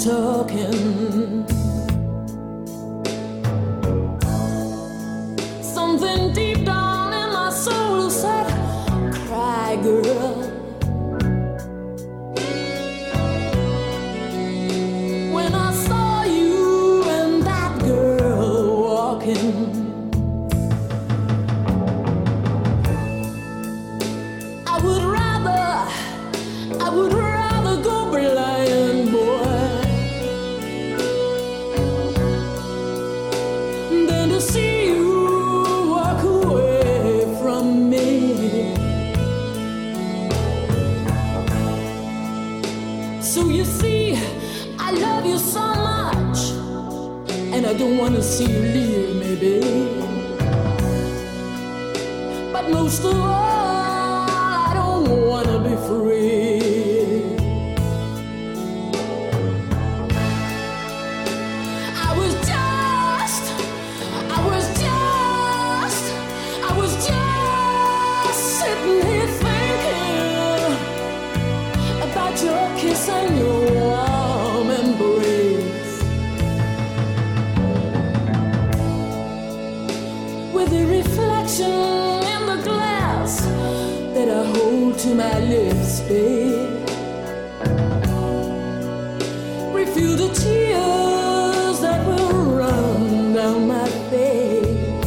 talking. Something deep down in my soul said, cry, girl. When I saw you and that girl walking, I would rather go blind, boy, than to see you walk away from me. So you see, I love you so much, and I don't want to see you leave me, babe. But most of all, I don't want to be free. Sitting here thinking about your kiss and your warm embrace, with the reflection in the glass that I hold to my lips, babe. Refill the tears that will run down my face.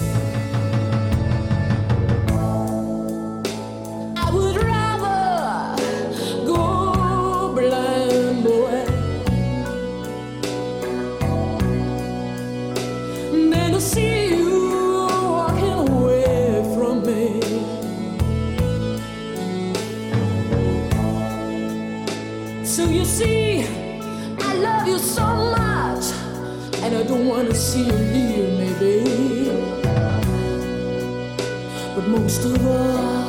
To see you walking away from me. So you see, I love you so much, and I don't want to see you leave me, babe. But most of all,